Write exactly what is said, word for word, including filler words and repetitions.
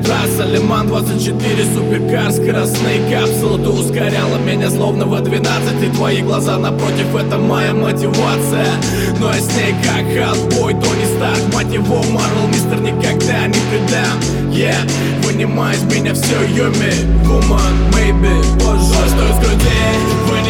трасса Лиман двадцать четыре, суперкар, скоростные капсулы. Ты ускоряла меня словно во двенадцать, и твои глаза напротив — это моя мотивация. Но я с ней как Хеллбой, Тони Старк, мать его, Марвел, мистер, никогда не предам. Yeah, вынимай из меня все, Юми, woman, maybe, позже. Что из груди